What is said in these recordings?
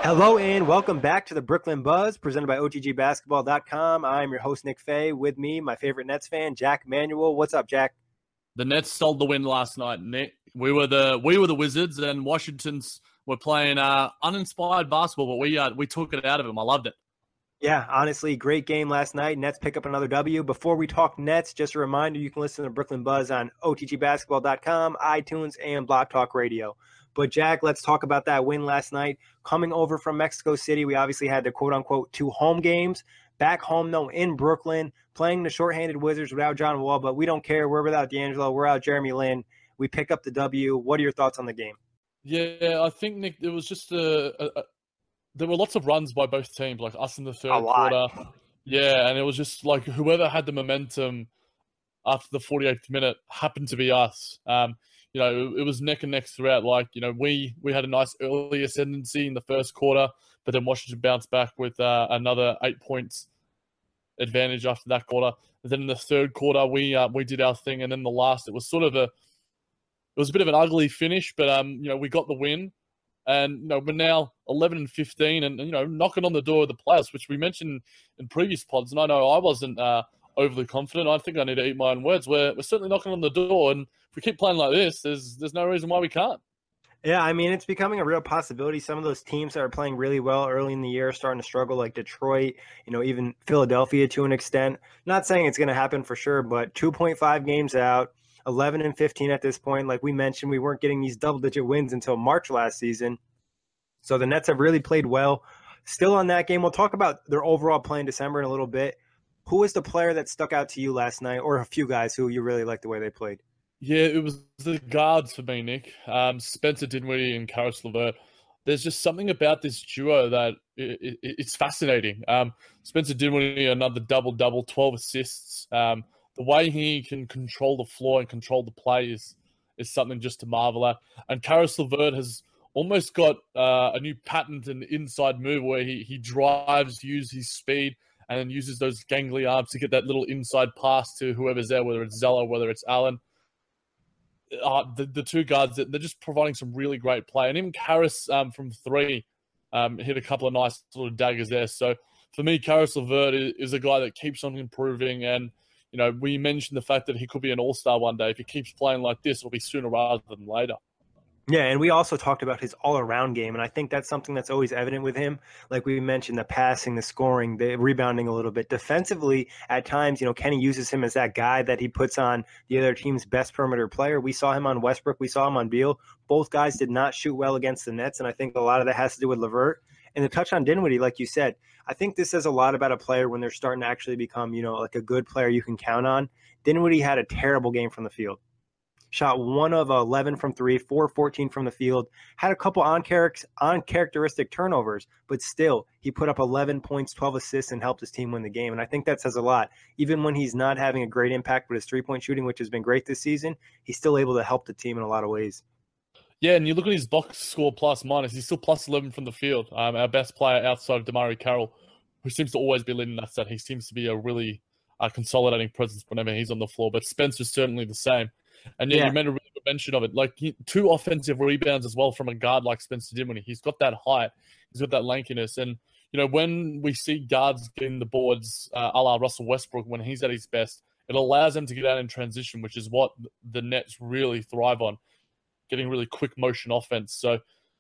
Hello and welcome back to the Brooklyn Buzz, presented by OTGBasketball.com. I'm your host, Nick Fay. With me, my favorite Nets fan, Jack Manuel. What's up, Jack? The Nets stole the win last night, Nick. We were the Wizards, and Washington's were playing uninspired basketball, but we took it out of them. I loved it. Yeah, honestly, great game last night. Nets pick up another W. Before we talk Nets, just a reminder, you can listen to Brooklyn Buzz on OTGBasketball.com, iTunes, and Block Talk Radio. But, Jack, let's talk about that win last night. Coming over from Mexico City, we obviously had the quote-unquote 2 home games. Back home, though, in Brooklyn, playing the shorthanded Wizards without John Wall, but we don't care. We're without D'Angelo. We're out Jeremy Lin. We pick up the W. What are your thoughts on the game? Yeah, I think, Nick, it was just there were lots of runs by both teams, like us in the third quarter. Yeah, and it was just like whoever had the momentum after the 48th minute happened to be us. It was neck and neck throughout. We had a nice early ascendancy in the first quarter, but then Washington bounced back with another 8 points advantage after that quarter. And then in the third quarter, we did our thing, and then the last, it was a bit of an ugly finish, but we got the win, and we're now 11-15, and knocking on the door of the playoffs, which we mentioned in previous pods. And I know I wasn't overly confident. I think I need to eat my own words. We're certainly knocking on the door, and if we keep playing like this, there's no reason why we can't. Yeah, I mean, it's becoming a real possibility. Some of those teams that are playing really well early in the year are starting to struggle, like Detroit, even Philadelphia to an extent. Not saying it's going to happen for sure, but 2.5 games out, 11-15 at this point. Like we mentioned, we weren't getting these double-digit wins until March last season. So the Nets have really played well. Still on that game, we'll talk about their overall play in December in a little bit. Who was the player that stuck out to you last night, or a few guys who you really liked the way they played? Yeah, it was the guards for me, Nick. Spencer Dinwiddie and Caris LeVert. There's just something about this duo that it's fascinating. Spencer Dinwiddie, another double-double, 12 assists. The way he can control the floor and control the play is something just to marvel at. And Caris LeVert has almost got a new patent and inside move where he drives, uses his speed, and then uses those gangly arms to get that little inside pass to whoever's there, whether it's Zeller, whether it's Allen. The two guards, they're just providing some really great play. And even Caris from three hit a couple of nice little daggers there. So for me, Caris LeVert is a guy that keeps on improving. And, we mentioned the fact that he could be an all-star one day. If he keeps playing like this, it'll be sooner rather than later. Yeah, and we also talked about his all-around game, and I think that's something that's always evident with him. Like we mentioned, the passing, the scoring, the rebounding a little bit. Defensively, at times, Kenny uses him as that guy that he puts on the other team's best perimeter player. We saw him on Westbrook. We saw him on Beal. Both guys did not shoot well against the Nets, and I think a lot of that has to do with LeVert. And to touch on Dinwiddie, like you said, I think this says a lot about a player when they're starting to actually become, like a good player you can count on. Dinwiddie had a terrible game from the field. Shot 1 of 11 from 3, 4-14 from the field, had a couple uncharacteristic turnovers, but still, he put up 11 points, 12 assists, and helped his team win the game. And I think that says a lot. Even when he's not having a great impact with his three-point shooting, which has been great this season, he's still able to help the team in a lot of ways. Yeah, and you look at his box score plus minus, he's still plus 11 from the field. Our best player outside of DeMarre Carroll, who seems to always be leading that set. He seems to be a really consolidating presence whenever he's on the floor, but Spencer's certainly the same. And you made a really good mention of it. Like 2 offensive rebounds as well from a guard like Spencer Dinwiddie. He's got that height. He's got that lankiness. And, when we see guards getting the boards a la Russell Westbrook when he's at his best, it allows them to get out in transition, which is what the Nets really thrive on, getting really quick motion offense. So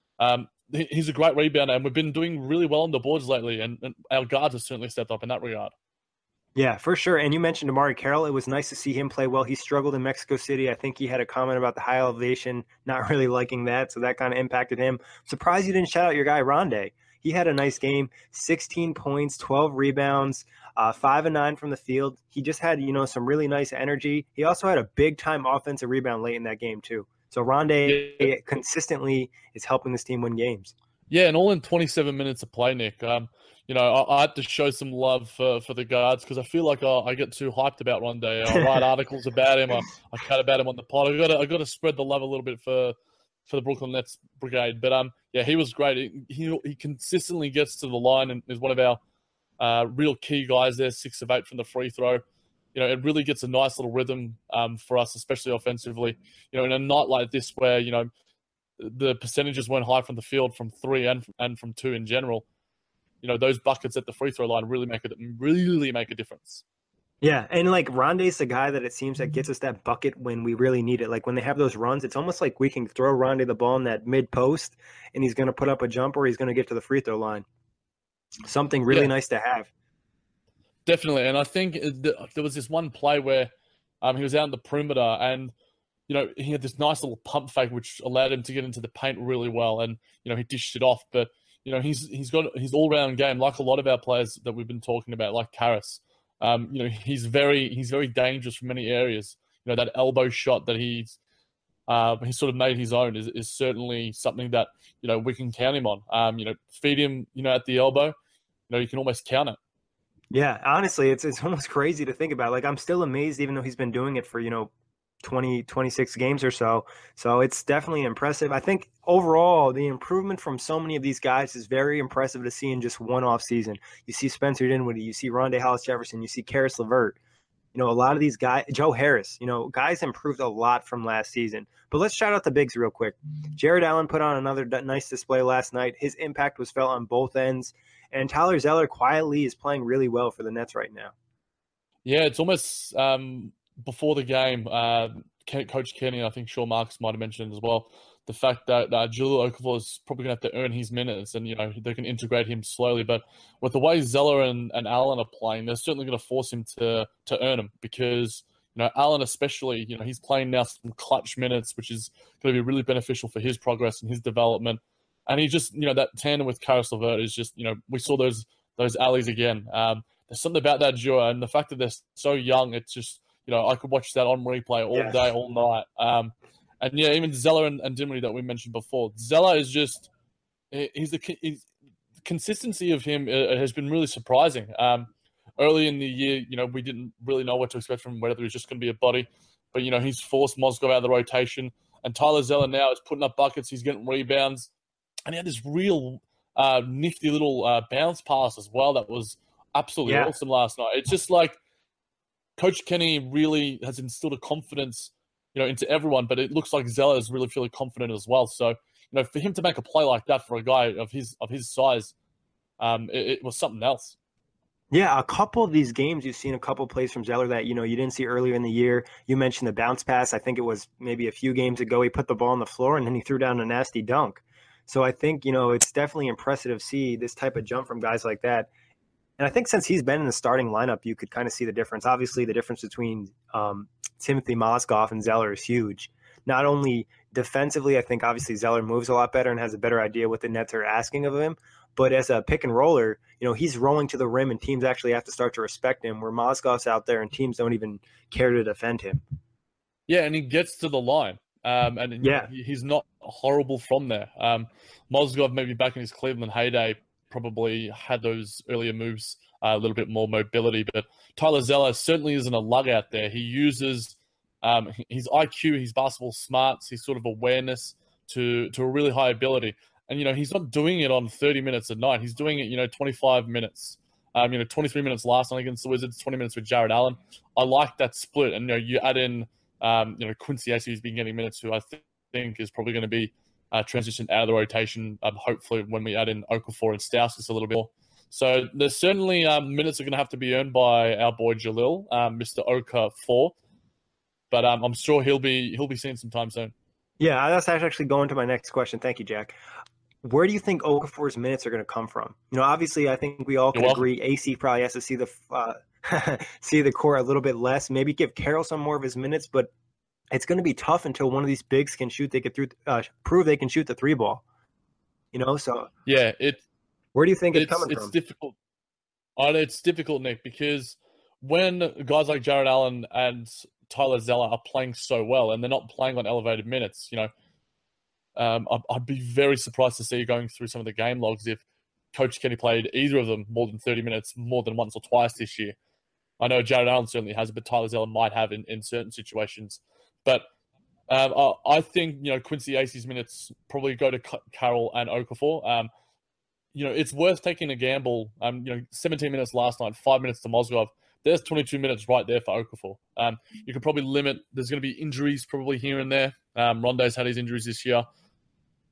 he's a great rebounder, and we've been doing really well on the boards lately, and our guards have certainly stepped up in that regard. Yeah, for sure. And you mentioned DeMarre Carroll. It was nice to see him play well. He struggled in Mexico City. I think he had a comment about the high elevation, not really liking that, so that kind of impacted him. Surprised you didn't shout out your guy, Rondé. He had a nice game, 16 points, 12 rebounds, 5 of 9 from the field. He just had, some really nice energy. He also had a big-time offensive rebound late in that game, too. So Rondé consistently is helping this team win games. Yeah, and all in 27 minutes of play, Nick. I had to show some love for the guards because I feel like I get too hyped about Rondé. I write articles about him. I cut about him on the pod. I got to spread the love a little bit for the Brooklyn Nets brigade. But he was great. He consistently gets to the line and is one of our real key guys there. 6 of 8 from the free throw. It really gets a nice little rhythm for us, especially offensively. In a night like this where the percentages weren't high from the field from 3 and from 2 in general, those buckets at the free throw line really make a difference. Yeah, and like Rondé's the guy that it seems that gets us that bucket when we really need it. Like when they have those runs, it's almost like we can throw Rondé the ball in that mid post, and he's going to put up a jump or he's going to get to the free throw line. Something really nice to have. Definitely, and I think there was this one play where he was out in the perimeter, and he had this nice little pump fake which allowed him to get into the paint really well, and he dished it off. But he's got his all round game, like a lot of our players that we've been talking about, like Caris. He's very dangerous from many areas. That elbow shot that he sort of made his own is certainly something that we can count him on. Feed him at the elbow, you can almost count it. Yeah, honestly, it's almost crazy to think about. Like I'm still amazed, even though he's been doing it for 20, 26 games or so. So it's definitely impressive. I think overall, the improvement from so many of these guys is very impressive to see in just one off season. You see Spencer Dinwiddie, you see Rondae Hollis-Jefferson, you see Caris LeVert. A lot of these guys, Joe Harris, guys improved a lot from last season. But let's shout out the bigs real quick. Jared Allen put on another nice display last night. His impact was felt on both ends. And Tyler Zeller quietly is playing really well for the Nets right now. Yeah, it's almost before the game, Coach Kenny, I think Sean Marks might have mentioned as well, the fact that Jahlil Okafor is probably going to have to earn his minutes and, they can integrate him slowly. But with the way Zeller and Allen are playing, they're certainly going to force him to earn them because, Allen especially, he's playing now some clutch minutes, which is going to be really beneficial for his progress and his development. And he just, that tandem with Caris LeVert is just, we saw those alleys again. There's something about that duo, and the fact that they're so young, it's just, I could watch that on replay all day, all night. And yeah, even Zeller and Dinwiddie that we mentioned before. Zeller is just, the consistency of him has been really surprising. Early in the year, we didn't really know what to expect from him, whether he was just going to be a body. But, he's forced Mozgov out of the rotation. And Tyler Zeller now is putting up buckets. He's getting rebounds. And he had this real nifty little bounce pass as well that was absolutely awesome last night. It's just like Coach Kenny really has instilled a confidence, into everyone, but it looks like Zeller is really feeling confident as well. So, for him to make a play like that for a guy of his size, it was something else. Yeah, a couple of these games, you've seen a couple plays from Zeller that, you didn't see earlier in the year. You mentioned the bounce pass. I think it was maybe a few games ago. He put the ball on the floor and then he threw down a nasty dunk. So I think, it's definitely impressive to see this type of jump from guys like that. And I think since he's been in the starting lineup, you could kind of see the difference. Obviously, the difference between Timothy Mozgov and Zeller is huge. Not only defensively, I think obviously Zeller moves a lot better and has a better idea what the Nets are asking of him. But as a pick and roller, he's rolling to the rim and teams actually have to start to respect him, where Mozgov's out there and teams don't even care to defend him. Yeah, and he gets to the line. He's not horrible from there. Mozgov, maybe back in his Cleveland heyday, probably had those earlier moves, a little bit more mobility. But Tyler Zeller certainly isn't a lug out there. He uses his IQ, his basketball smarts, his sort of awareness to a really high ability. And, he's not doing it on 30 minutes a night. He's doing it, 25 minutes. 23 minutes last night against the Wizards, 20 minutes with Jared Allen. I like that split. And, you add in Quincy Acy, who's been getting minutes, who I think is probably going to be transitioned out of the rotation, hopefully when we add in Okafor and Stauskas a little bit more. So there's certainly minutes are going to have to be earned by our boy Jahlil, Mr. Okafor. But I'm sure he'll be seeing some time soon. Yeah, that's actually going to my next question. Thank you, Jack. Where do you think Okafor's minutes are going to come from? Obviously, I think we all can agree AC probably has to see the court a little bit less. Maybe give Carroll some more of his minutes, but it's going to be tough until one of these bigs can shoot. They could prove they can shoot the three ball. So yeah, where do you think it's coming from? It's difficult. It's difficult, Nick, because when guys like Jared Allen and Tyler Zeller are playing so well, and they're not playing on elevated minutes, I'd be very surprised to see going through some of the game logs if Coach Kenny played either of them more than 30 minutes, more than once or twice this year. I know Jared Allen certainly has, but Tyler Zeller might have in certain situations. But I think, Quincy Acy's minutes probably go to Carroll and Okafor. It's worth taking a gamble. 17 minutes last night, 5 minutes to Mozgov. There's 22 minutes right there for Okafor. You could probably limit. There's going to be injuries probably here and there. Rondé's had his injuries this year.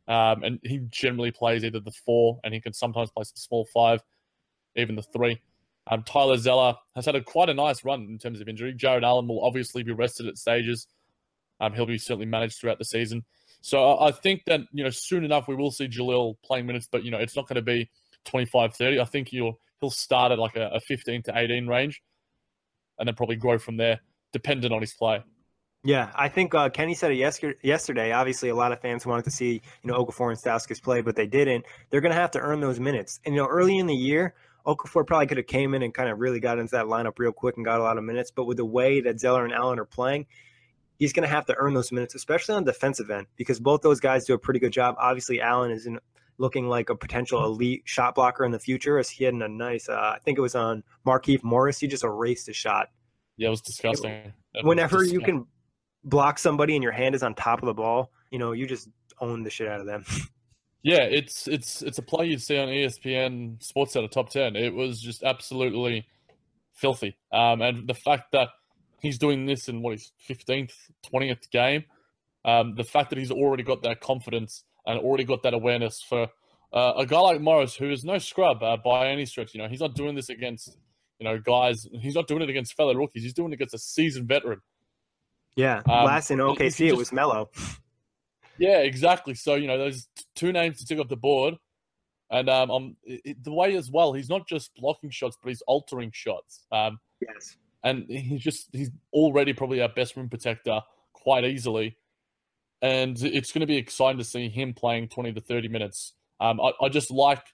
And he generally plays either the 4, and he can sometimes play the small 5, even the 3. Tyler Zeller has had quite a nice run in terms of injury. Jared Allen will obviously be rested at stages. He'll be certainly managed throughout the season. So I think that, soon enough we will see Jalil playing minutes, but, it's not going to be 25, 30. I think he'll start at like a 15 to 18 range and then probably grow from there, dependent on his play. Yeah, I think Kenny said it yesterday. Obviously, a lot of fans wanted to see, Okafor and Stauskas play, but they didn't. They're going to have to earn those minutes. And, early in the year, Okafor probably could have came in and kind of really got into that lineup real quick and got a lot of minutes. But with the way that Zeller and Allen are playing, he's going to have to earn those minutes, especially on the defensive end, because both those guys do a pretty good job. Obviously, Allen is looking like a potential elite shot blocker in the future, as he had a nice, I think it was on Markieff Morris. He just erased a shot. Yeah, it was disgusting. Whenever you can block somebody and your hand is on top of the ball, you just own the shit out of them. Yeah, it's a play you'd see on ESPN SportsCenter Top 10. It was just absolutely filthy. And the fact that he's doing this in his 15th, 20th game, the fact that he's already got that confidence and already got that awareness for a guy like Morris, who is no scrub by any stretch. He's not doing this against guys. He's not doing it against fellow rookies. He's doing it against a seasoned veteran. Yeah, last in OKC it was Melo. Yeah, exactly. So there's 2 names to tick off the board, and the way as well, he's not just blocking shots, but he's altering shots. Yes, and he's already probably our best rim protector quite easily, and it's going to be exciting to see him playing 20 to 30 minutes. I just like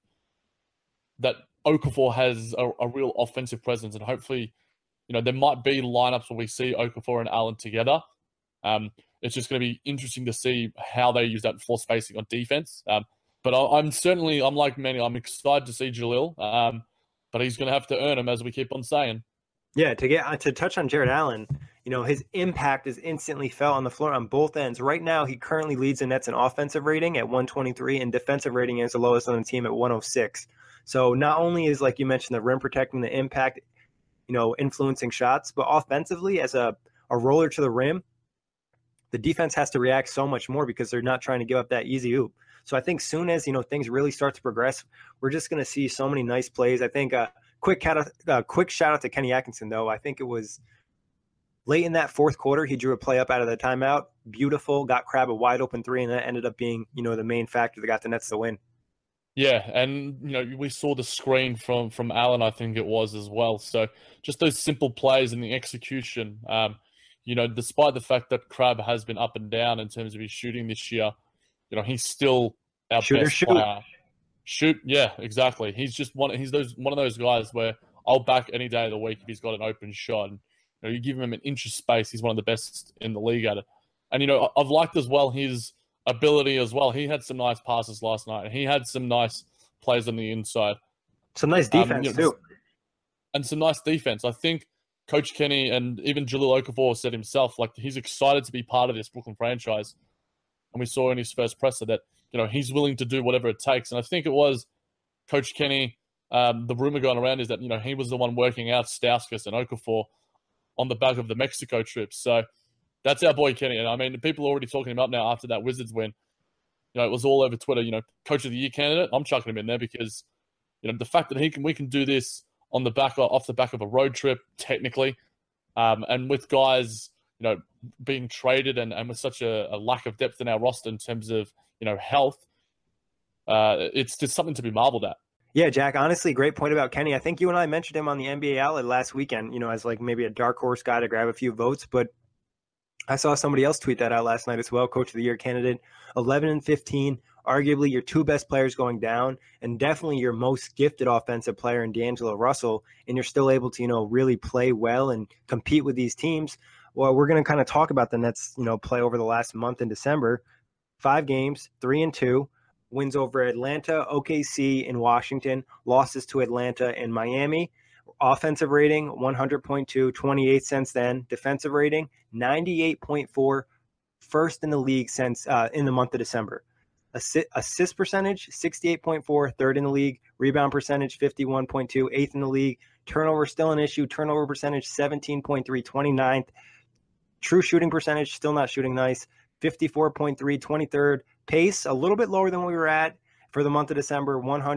that Okafor has a real offensive presence, and hopefully, there might be lineups where we see Okafor and Allen together. It's just going to be interesting to see how they use that floor spacing on defense. But I'm like many, I'm excited to see Jalil, but he's going to have to earn them, as we keep on saying. Yeah, to touch on Jared Allen, his impact is instantly felt on the floor on both ends. Right now, he currently leads the Nets in offensive rating at 123 and defensive rating is the lowest on the team at 106. So not only is, like you mentioned, the rim protecting, the impact, influencing shots, but offensively, as a roller to the rim, the defense has to react so much more because they're not trying to give up that easy oop. So I think soon as, things really start to progress, we're just going to see so many nice plays. I think quick shout out to Kenny Atkinson, though. I think it was late in that fourth quarter, he drew a play up out of the timeout. Beautiful, got Crabbe a wide open 3, and that ended up being, the main factor that got the Nets to win. Yeah, and we saw the screen from Allen, I think it was as well. So just those simple plays and the execution. Despite the fact that Crabbe has been up and down in terms of his shooting this year, he's still our best player. Shoot, yeah, exactly. He's just one of those guys where I'll back any day of the week if he's got an open shot. And, you give him an inch of space, he's one of the best in the league at it. And I've liked as well his ability as well. He had some nice passes last night, and he had some nice plays on the inside. Some nice defense too, and some nice defense. I think Coach Kenny and even Jalil Okafor said himself, like, he's excited to be part of this Brooklyn franchise. And we saw in his first presser that, he's willing to do whatever it takes. And I think it was Coach Kenny, the rumor going around is that, he was the one working out Stauskas and Okafor on the back of the Mexico trip. So that's our boy Kenny. And I mean, people are already talking him up now after that Wizards win. It was all over Twitter, Coach of the Year candidate. I'm chucking him in there because, the fact that we can do this off the back of a road trip, technically, and with guys, being traded and with such a lack of depth in our roster in terms of, health, it's just something to be marveled at. Yeah, Jack, honestly, great point about Kenny. I think you and I mentioned him on the NBA Outlet last weekend, as like maybe a dark horse guy to grab a few votes, but I saw somebody else tweet that out last night as well, Coach of the Year candidate, 11-15, arguably your 2 best players going down, and definitely your most gifted offensive player in D'Angelo Russell, and you're still able to, really play well and compete with these teams. Well, we're going to kind of talk about the Nets, play over the last month in December. 5 games, 3-2, wins over Atlanta, OKC, and Washington, losses to Atlanta and Miami. Offensive rating, 100.2, 28 since then. Defensive rating, 98.4, first in the league since in the month of December. Assist percentage, 68.4, third in the league. Rebound percentage, 51.2, eighth in the league. Turnover still an issue. Turnover percentage, 17.3, 29th. True shooting percentage, still not shooting nice. 54.3, 23rd. Pace, a little bit lower than we were at for the month of December,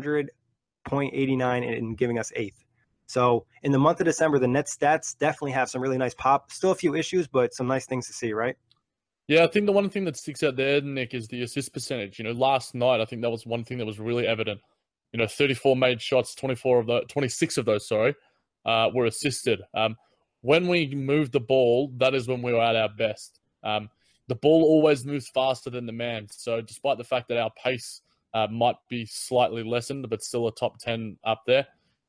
100.89 and giving us eighth. So in the month of December, the Nets stats definitely have some really nice pop. Still a few issues, but some nice things to see, right? Yeah, I think the one thing that sticks out there, Nick, is the assist percentage. Last night, I think that was one thing that was really evident. 34 made shots, 26 of those, were assisted. When we moved the ball, that is when we were at our best. The ball always moves faster than the man. So despite the fact that our pace might be slightly lessened, but still a top 10 up there,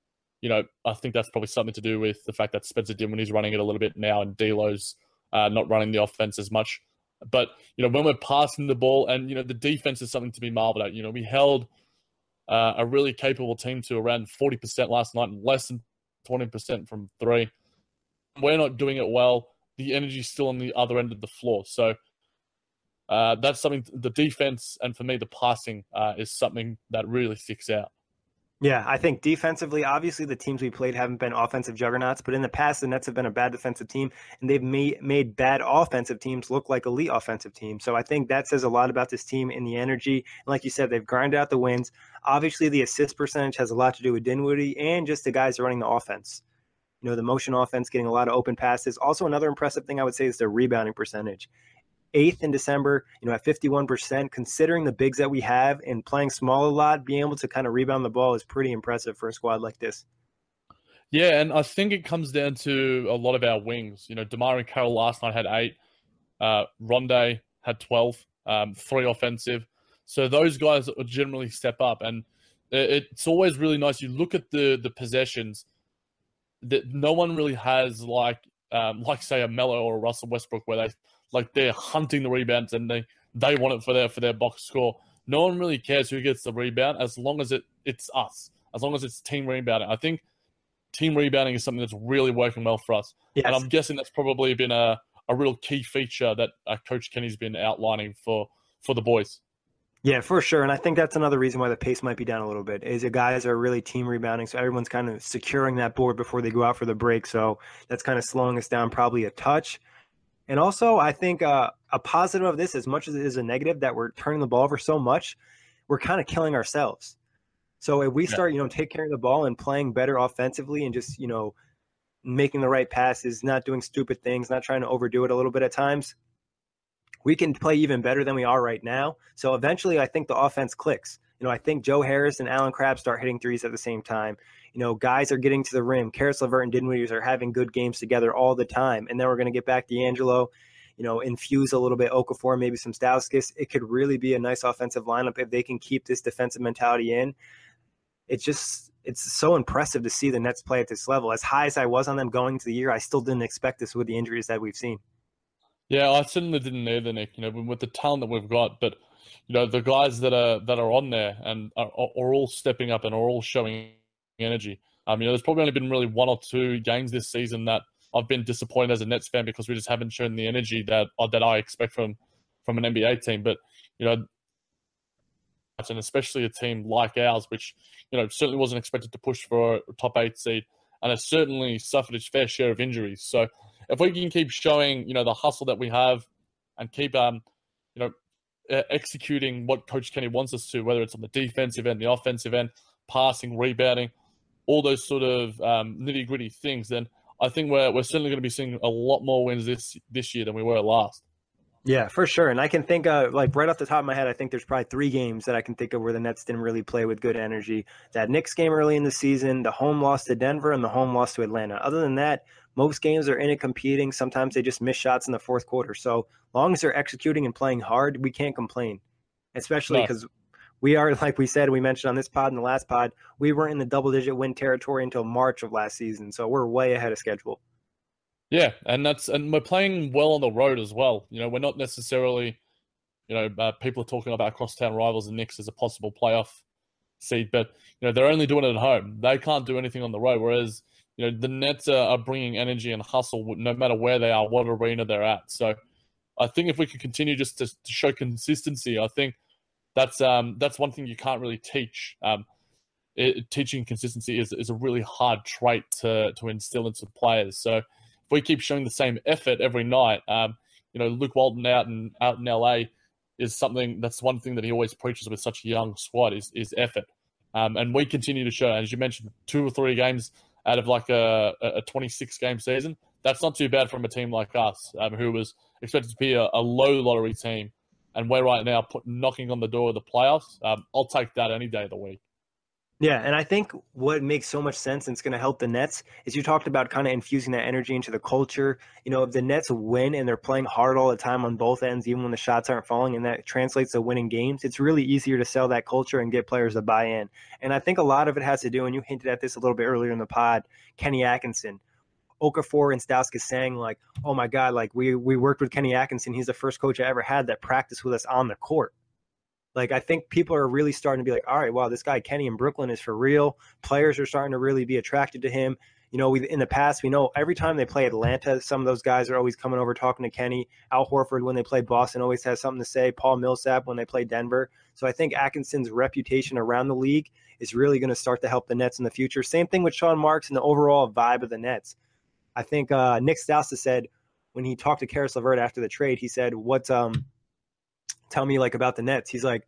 I think that's probably something to do with the fact that Spencer Dinwiddie's running it a little bit now and D'Lo's not running the offense as much. But, when we're passing the ball and, the defense is something to be marveled at. We held a really capable team to around 40% last night and less than 20% from three. We're not doing it well. The energy's still on the other end of the floor. So that's something, the defense and for me, the passing is something that really sticks out. Yeah, I think defensively, obviously the teams we played haven't been offensive juggernauts, but in the past, the Nets have been a bad defensive team, and they've made bad offensive teams look like elite offensive teams. So I think that says a lot about this team and the energy. And like you said, they've grinded out the wins. Obviously, the assist percentage has a lot to do with Dinwiddie and just the guys running the offense. The motion offense getting a lot of open passes. Also, another impressive thing I would say is their rebounding percentage. Eighth in December, at 51%, considering the bigs that we have and playing small a lot, being able to kind of rebound the ball is pretty impressive for a squad like this. Yeah, and I think it comes down to a lot of our wings. DeMar Carroll last night had 8. Rondae had 12, 3 offensive. So those guys generally step up. And it's always really nice. You look at the possessions that no one really has like say a Melo or a Russell Westbrook where they're hunting the rebounds and they want it for their box score. No one really cares who gets the rebound as long as it's us, as long as it's team rebounding. I think team rebounding is something that's really working well for us. Yes. And I'm guessing that's probably been a real key feature that Coach Kenny's been outlining for the boys. Yeah, for sure. And I think that's another reason why the pace might be down a little bit is the guys are really team rebounding. So everyone's kind of securing that board before they go out for the break. So that's kind of slowing us down probably a touch. And also, I think a positive of this, as much as it is a negative that we're turning the ball over so much, we're kind of killing ourselves. So if we start, take care of the ball and playing better offensively and just, making the right passes, not doing stupid things, not trying to overdo it a little bit at times, we can play even better than we are right now. So eventually, I think the offense clicks. I think Joe Harris and Allen Crabbe start hitting threes at the same time. Guys are getting to the rim. Caris LeVert and Dinwiddie are having good games together all the time. And then we're going to get back D'Angelo, infuse a little bit Okafor, maybe some Stauskas. It could really be a nice offensive lineup if they can keep this defensive mentality in. It's so impressive to see the Nets play at this level. As high as I was on them going into the year, I still didn't expect this with the injuries that we've seen. Yeah, I certainly didn't either, Nick. With the talent that we've got, but the guys that are on there and are all stepping up and are all showing energy. There's probably only been really 1 or 2 games this season that I've been disappointed as a Nets fan because we just haven't shown the energy that I expect from an NBA team. But and especially a team like ours, which certainly wasn't expected to push for a top 8 seed, and has certainly suffered its fair share of injuries. So if we can keep showing the hustle that we have and keep executing what Coach Kenny wants us to, whether it's on the defensive end, the offensive end, passing, rebounding, all those sort of nitty-gritty things, then I think we're certainly going to be seeing a lot more wins this year than we were last. Yeah, for sure. And I can think right off the top of my head, I think there's probably 3 games that I can think of where the Nets didn't really play with good energy. That Knicks game early in the season, the home loss to Denver, and the home loss to Atlanta. Other than that, most games are in it competing. Sometimes they just miss shots in the fourth quarter. So long as they're executing and playing hard, we can't complain, especially because we are, like we said, we mentioned on this pod and the last pod, we were in the double-digit win territory until March of last season. So we're way ahead of schedule. Yeah, and we're playing well on the road as well. We're not necessarily, people are talking about crosstown rivals and Knicks as a possible playoff seed, but they're only doing it at home. They can't do anything on the road. Whereas the Nets are bringing energy and hustle no matter where they are, what arena they're at. So I think if we can continue just to show consistency, I think that's one thing you can't really teach. Teaching consistency is a really hard trait to instill into players. So if we keep showing the same effort every night, Luke Walton out in LA, is something that's one thing that he always preaches with such a young squad is effort. And we continue to show, as you mentioned, 2 or 3 games out of like a 26 game season. That's not too bad from a team like us, who was expected to be a low lottery team. And we're right now knocking on the door of the playoffs. I'll take that any day of the week. Yeah, and I think what makes so much sense and it's going to help the Nets is you talked about kind of infusing that energy into the culture. You know, if the Nets win and they're playing hard all the time on both ends, even when the shots aren't falling, and that translates to winning games, it's really easier to sell that culture and get players to buy in. And I think a lot of it has to do, and you hinted at this a little bit earlier in the pod, Kenny Atkinson. Okafor and Stauskas saying like, "Oh my God, like we worked with Kenny Atkinson. He's the first coach I ever had that practiced with us on the court." Like, I think people are really starting to be like, all right, wow, this guy Kenny in Brooklyn is for real. Players are starting to really be attracted to him. You know, in the past, we know every time they play Atlanta, some of those guys are always coming over talking to Kenny. Al Horford, when they play Boston, always has something to say. Paul Millsap, when they play Denver. So I think Atkinson's reputation around the league is really going to start to help the Nets in the future. Same thing with Sean Marks and the overall vibe of the Nets. I think Nick Stauskas said when he talked to Karis LeVert after the trade, he said, tell me like about the Nets. He's like,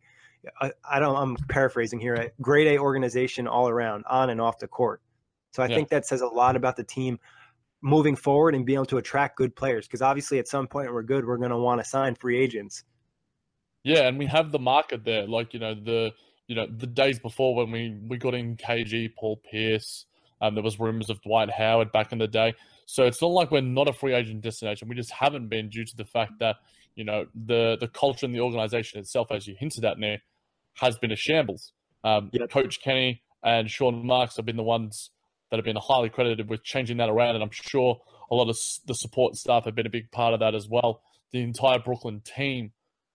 I'm paraphrasing here, grade A organization all around, on and off the court. So I think that says a lot about the team moving forward and being able to attract good players. Because obviously at some point we're going to want to sign free agents. Yeah, and we have the market there. Like, the days before when we got in KG, Paul Pierce, there was rumors of Dwight Howard back in the day. So it's not like we're not a free agent destination. We just haven't been, due to the fact that, the culture and the organization itself, as you hinted at, Nick, has been a shambles. Coach Kenny and Sean Marks have been the ones that have been highly credited with changing that around, and I'm sure a lot of the support staff have been a big part of that as well. The entire Brooklyn team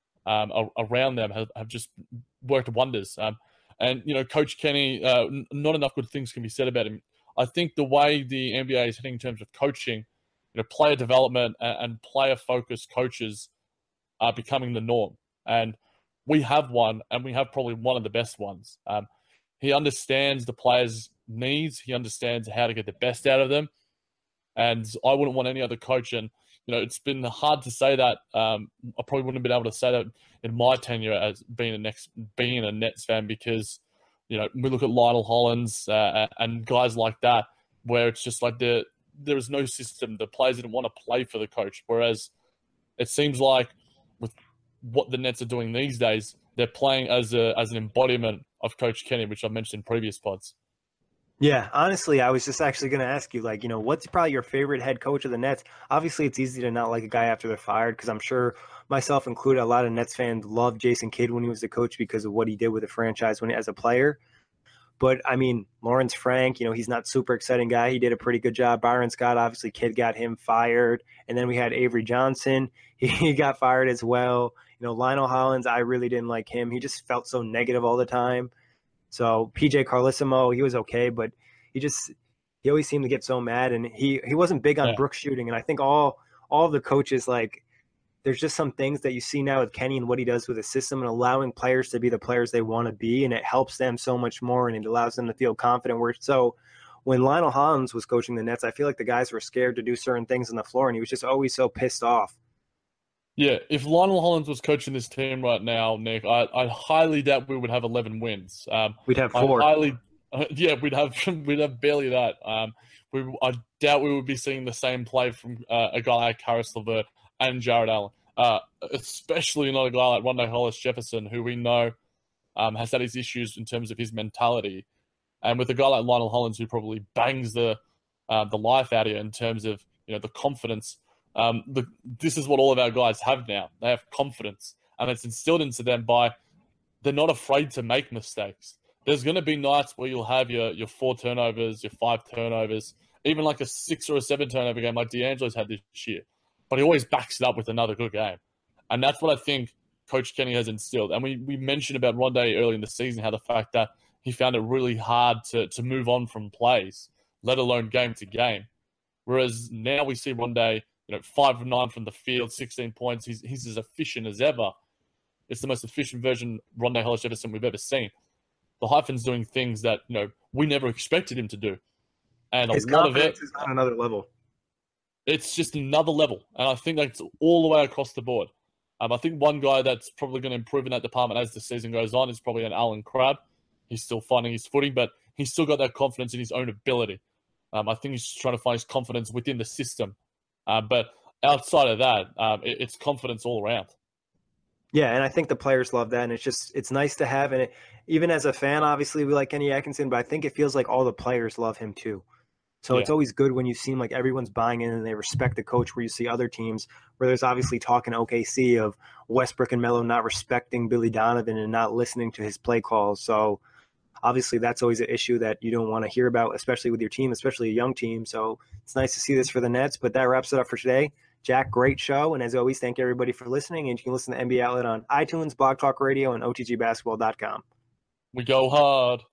around them have just worked wonders. And Coach Kenny, not enough good things can be said about him. I think the way the NBA is heading in terms of coaching, player development and player-focused coaches are becoming the norm. And we have one, and we have probably one of the best ones. He understands the players' needs. He understands how to get the best out of them. And I wouldn't want any other coach. And, it's been hard to say that. I probably wouldn't have been able to say that in my tenure as being a Nets fan, because, we look at Lionel Hollins and guys like that, where it's just like there is no system. The players didn't want to play for the coach. Whereas it seems like with what the Nets are doing these days, they're playing as an embodiment of Coach Kenny, which I've mentioned in previous pods. Yeah, honestly, I was just actually going to ask you, like, what's probably your favorite head coach of the Nets? Obviously, it's easy to not like a guy after they're fired, because I'm sure myself included, a lot of Nets fans loved Jason Kidd when he was the coach because of what he did with the franchise as a player. But, I mean, Lawrence Frank, he's not super exciting guy. He did a pretty good job. Byron Scott, obviously, Kidd got him fired. And then we had Avery Johnson. He got fired as well. Lionel Hollins, I really didn't like him. He just felt so negative all the time. So PJ Carlesimo, he was okay, but he always seemed to get so mad, and he wasn't big on Brooks shooting. And I think all of the coaches, like, there's just some things that you see now with Kenny and what he does with the system and allowing players to be the players they want to be, and it helps them so much more, and it allows them to feel confident. So when Lionel Hollins was coaching the Nets, I feel like the guys were scared to do certain things on the floor, and he was just always so pissed off. Yeah, if Lionel Hollins was coaching this team right now, Nick, I highly doubt we would have 11 wins. We'd have 4. We'd have barely that. I doubt we would be seeing the same play from a guy like Karis LeVert and Jared Allen, especially not a guy like Rondae Hollis-Jefferson, who we know has had his issues in terms of his mentality, and with a guy like Lionel Hollins, who probably bangs the life out of you in terms of the confidence. This is what all of our guys have now. They have confidence, and it's instilled into them by they're not afraid to make mistakes. There's going to be nights where you'll have your 4 turnovers, your 5 turnovers, even like a 6 or a 7 turnover game like D'Angelo's had this year. But he always backs it up with another good game. And that's what I think Coach Kenny has instilled. And we mentioned about Rondae early in the season, how the fact that he found it really hard to move on from plays, let alone game to game. Whereas now we see Rondae, 5 of 9 from the field, 16 points. He's as efficient as ever. It's the most efficient version Rondae Hollis-Jefferson we've ever seen. The Hyphen's doing things that we never expected him to do, and his lot of it is on another level. It's just another level, and I think that's all the way across the board. I think one guy that's probably going to improve in that department as the season goes on is probably an Alan Crabb. He's still finding his footing, but he's still got that confidence in his own ability. I think he's trying to find his confidence within the system. But outside of that, it's confidence all around. Yeah, and I think the players love that, and it's nice to have. And even as a fan, obviously we like Kenny Atkinson, but I think it feels like all the players love him too. So it's always good when you seem like everyone's buying in and they respect the coach, where you see other teams where there's obviously talk in OKC of Westbrook and Melo not respecting Billy Donovan and not listening to his play calls. So obviously that's always an issue that you don't want to hear about, especially with your team, especially a young team. So it's nice to see this for the Nets, but that wraps it up for today. Jack, great show. And as always, thank everybody for listening. And you can listen to NBA Outlet on iTunes, Blog Talk Radio, and OTGBasketball.com. We go hard.